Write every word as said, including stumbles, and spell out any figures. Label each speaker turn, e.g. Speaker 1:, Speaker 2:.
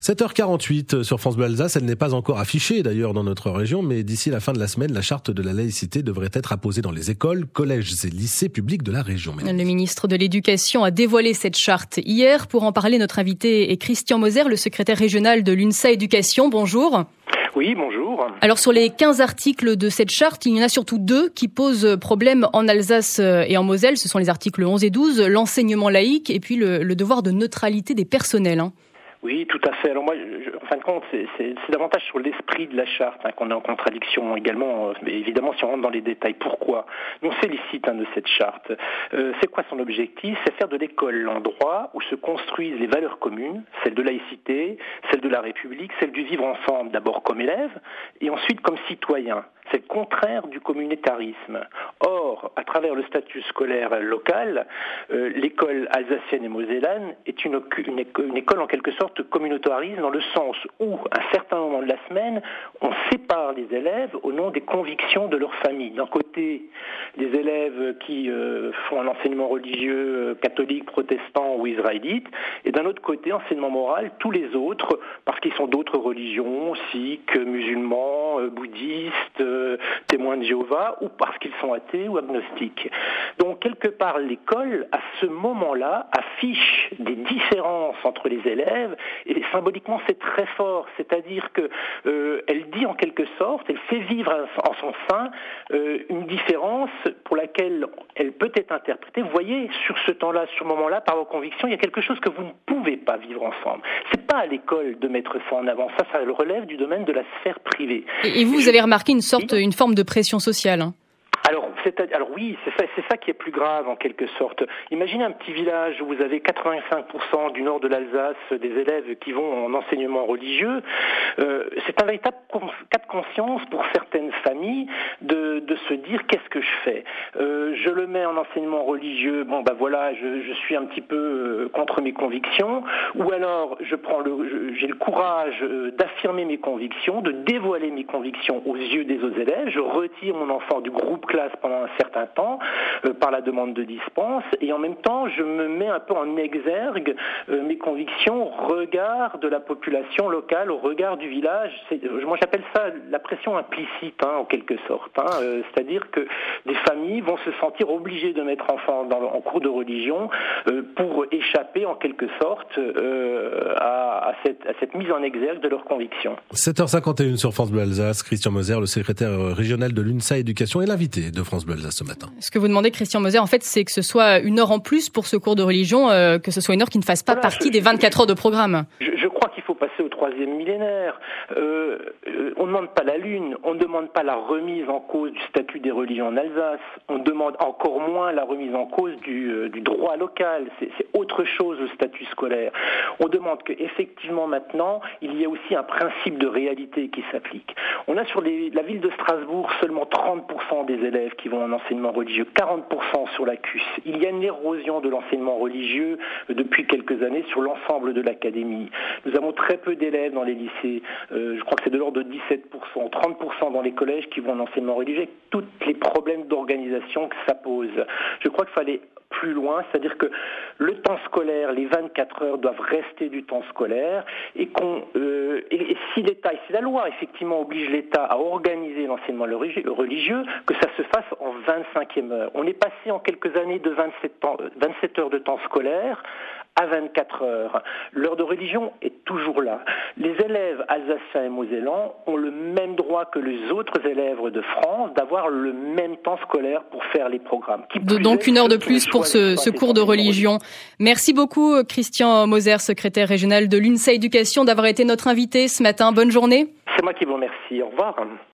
Speaker 1: sept heures quarante-huit sur France Bleu Alsace, elle n'est pas encore affichée d'ailleurs dans notre région, mais d'ici la fin de la semaine, la charte de la laïcité devrait être apposée dans les écoles, collèges et lycées publics de la région.
Speaker 2: Le ministre de l'Éducation a dévoilé cette charte hier. Pour en parler, notre invité est Christian Moser, le secrétaire régional de l'UNSA Éducation. Bonjour.
Speaker 3: Oui, bonjour.
Speaker 2: Alors sur les quinze articles de cette charte, il y en a surtout deux qui posent problème en Alsace et en Moselle. Ce sont les articles onze et douze, l'enseignement laïque et puis le, le devoir de neutralité des personnels. Hein.
Speaker 3: Oui, tout à fait. Alors moi, je, en fin de compte, c'est, c'est, c'est davantage sur l'esprit de la charte hein, qu'on est en contradiction également. Mais évidemment, si on rentre dans les détails, pourquoi nous on félicite hein, de cette charte. Euh, c'est quoi son objectif? C'est faire de l'école l'endroit où se construisent les valeurs communes, celle de laïcité, celle de la République, celle du vivre ensemble, d'abord comme élève et ensuite comme citoyen. C'est le contraire du communautarisme. Or, à travers le statut scolaire local, euh, l'école alsacienne et mosellane est une, une, école, une école en quelque sorte communautariste dans le sens où, à un certain moment de la semaine, on sépare les élèves au nom des convictions de leur famille. D'un côté, les élèves qui euh, font un enseignement religieux euh, catholique, protestant ou israélite, et d'un autre côté, enseignement moral, tous les autres, parce qu'ils sont d'autres religions, sikhs, musulmans, euh, bouddhistes, euh, témoins de Jéhovah, ou parce qu'ils sont athées ou agnostiques. Donc, quelque part, l'école, à ce moment-là, affiche des différences entre les élèves, et symboliquement, c'est très fort. C'est-à-dire que euh, elle dit en quelque sorte, elle fait vivre en son sein euh, une différence pour laquelle elle peut être interprétée. Vous voyez, sur ce temps-là, sur ce moment-là, par vos convictions, il y a quelque chose que vous ne pouvez pas vivre ensemble. C'est pas à l'école de mettre ça en avant. Ça, ça relève du domaine de la sphère privée.
Speaker 2: Et, et vous, vous avez remarqué une sorte, une forme de pression sociale, hein.
Speaker 3: Alors, c'est, alors oui, c'est ça, c'est ça qui est plus grave en quelque sorte. Imaginez un petit village où vous avez quatre-vingt-cinq pour cent du nord de l'Alsace des élèves qui vont en enseignement religieux. Euh, c'est un véritable cas de conscience pour certaines familles de, de se dire qu'est-ce que je fais. Euh, je le mets en enseignement religieux. Bon, bah voilà, je, je suis un petit peu contre mes convictions. Ou alors, je prends le, je, j'ai le courage d'affirmer mes convictions, de dévoiler mes convictions aux yeux des autres élèves. Je retire mon enfant du groupe classe pendant un certain temps euh, par la demande de dispense et en même temps je me mets un peu en exergue euh, mes convictions au regard de la population locale, au regard du village. C'est, moi j'appelle ça la pression implicite hein, en quelque sorte, hein, euh, c'est-à-dire que des familles vont se sentir obligées de mettre enfants dans, en cours de religion euh, pour échapper en quelque sorte euh, à, à, cette, à cette mise en exergue de leurs convictions.
Speaker 1: sept heures cinquante et une sur France Bleu Alsace, Christian Moser, le secrétaire régional de l'UNSA Éducation, est l'invité de France Bleu Alsace ce matin.
Speaker 2: Ce que vous demandez, Christian Moser, en fait, c'est que ce soit une heure en plus pour ce cours de religion, euh, que ce soit une heure qui ne fasse pas voilà, partie je, des vingt-quatre heures de programme.
Speaker 3: Je, je crois qu'il faut passer au troisième millénaire. Euh, euh, on ne demande pas la lune, on ne demande pas la remise en cause du statut des religions en Alsace, on demande encore moins la remise en cause du, euh, du droit local. C'est, c'est autre chose le statut scolaire. On demande qu'effectivement maintenant, il y ait aussi un principe de réalité qui s'applique. On a sur les, la ville de Strasbourg seulement trente pour cent des élèves qui vont en enseignement religieux, quarante pour cent sur la C U S. Il y a une érosion de l'enseignement religieux depuis quelques années sur l'ensemble de l'académie. Nous avons très peu d'élèves dans les lycées, euh, je crois que c'est de l'ordre de dix-sept pour cent, trente pour cent dans les collèges qui vont en enseignement religieux, avec tous les problèmes d'organisation que ça pose. Je crois qu'il fallait plus loin, c'est-à-dire que le temps scolaire, les vingt-quatre heures doivent rester du temps scolaire et qu'on euh, et, et si l'État, et si la loi effectivement oblige l'État à organiser l'enseignement religieux, que ça se fasse en vingt-cinquième heure. On est passé en quelques années de vingt-sept, ans, vingt-sept heures de temps scolaire à vingt-quatre heures. L'heure de religion est toujours là. Les élèves alsaciens et mosellans ont le même droit que les autres élèves de France d'avoir le même temps scolaire pour faire les programmes.
Speaker 2: De, donc une heure de plus pour ce, ce cours de religion. Merci beaucoup Christian Moser, secrétaire régional de l'UNSA Éducation, d'avoir été notre invité ce matin. Bonne journée.
Speaker 3: C'est moi qui vous remercie. Au revoir.